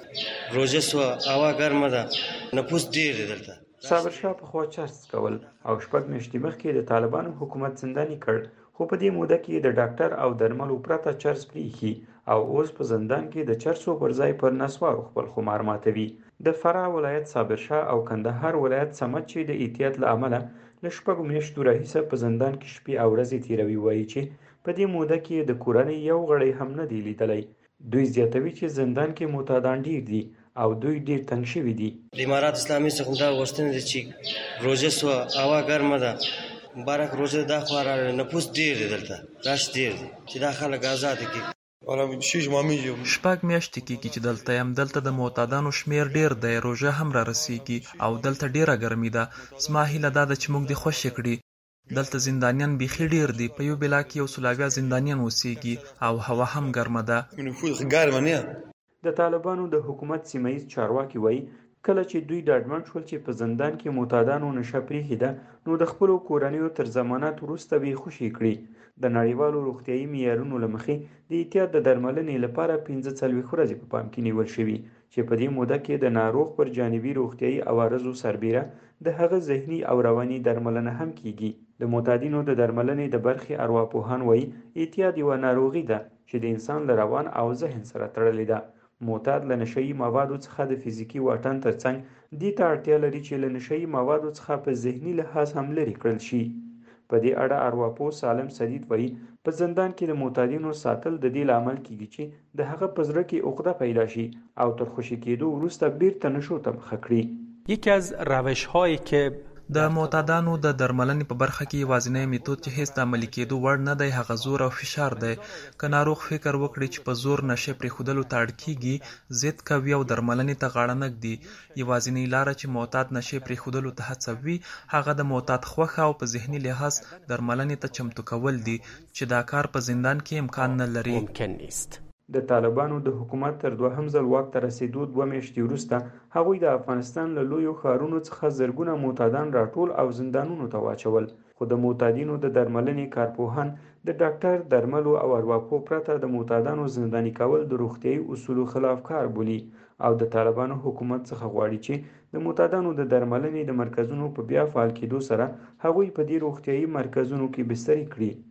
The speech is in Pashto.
روژه سوه، هوا ګرمه ده، نفوس ډېر دی دلته. صابر شاه پخوا چرس کول او 6 میاشتې مخکې د طالبانو حکومت زنداني کړ، خو په دې موده کې د ډاکټر او درملو پرته چرس پریښي او اوس په زندان کې د چرسو پر ځای پر نسوارو خپل خمار ماتوي. د فراه ولایت صابر شاه او کندهار ولایت صمد چې د احتیاط له امله له 6 میاشتو راهیسه په زندان کې شپې او ورځې تیروي، وایي چې په دې موده کې د کورنۍ یو غړی هم نه دی لیدلی. دوی زیاتوي چې زندان کې معتادان ډیر دي او دوی ډیر تنګ شوي دي. د امارات اسلامي څخه دا غوښتنه ده چې روژه سوه، هوا ګرمه ده، مبارک روژه دا خوا راغلی، نفوس ډېر دی دلته، رش ډېر دی چې دا خلک آزاده کړي. 6 میاشتې کېږي چې دلته یم. دلته د معتادانو شمیر ډیر دی، روژه هم را رسیږي او دلته ډیره ګرمي ده. زما هیله دا ده چې موږ دې خوشې کړي. دلته زندانیان بیخي ډیر دي، په یو بلا کې 100 زندانیان اوسېږي او هوا هم ګرمه ده. د طالبانو د حکومت سیمهیز چارواکي وایي کله چې دوی ډاډمن شول چې په زندان کې معتادانو نشه پریښې ده، نو د خپلو کورنیو تر ضمانت وروسته به یې خوشي کړي. د نړیوالو روغتیایي معیارونو له مخې د احتیاط د درملنې لپاره 45 ورځې په پام کې نیول شوي چې په دې موده کې د ناروغ پر جانبي روغتیایي عوارضو سربیره د هغه ذهني او رواني درملنه هم کیږي. د معتادینو د درملنې د برخې ارواپوهان وایي احتیاط یوه ناروغي ده چې د انسان له روان او ذهن سره تړلې ده. معتاد له نشهیي موادو څخه د فزیکي واټن ترڅنګ دې ته اړتیا لري چې له نشهیي موادو څخه په ذهني لحاظ هم لرې کړل شي. په دې اړه ارواپوه سالم سدید وایي په زندان کې د معتادینو ساتل د دې لامل کیږي چې د هغه په زړه کې عقده پیدا شي او تر خوشي کېدو وروسته بیرته نشو ته مخه کړي. یکی از روش‌هایی که د معتادانو د درملنې په برخه کې یوازینی میتود چې هیڅ د عملي کېدو وړ نه دی هغه زور او فشار دی. که ناروغ فکر وکړي چې په زور نشه پرېښودلو ته اړ کېږي، ضد کوي او درملنې ته غاړه نه ږدي. یوازینۍ لاره چې معتاد نشې پرېښودلو ته هڅوي هغه د معتاد خوښه او په ذهني لحاظ درملنې ته چمتو کول دي چې دا کار په زندان کې امکان نه لري. ممکن نیست. د طالبانو د حکومت تر 2م ځل واک ته رسېدو 2 میاشتې وروسته هغوی د افغانستان له لویو ښارونو څخه زرګونه معتادان راټول او زندانونو ته واچول، خو د معتادینو د درملنې کارپوهان د ډاکټر، درملو او ارواپوه پرته د معتادانو زنداني کول د روغتیایي اصولو خلاف کار بولي او د طالبانو حکومت څخه غواړي چې د معتادانو د درملنې د مرکزونو په بیا فعال کېدو سره هغوی په دې روغتیایي مرکزونو کې بستري کړي.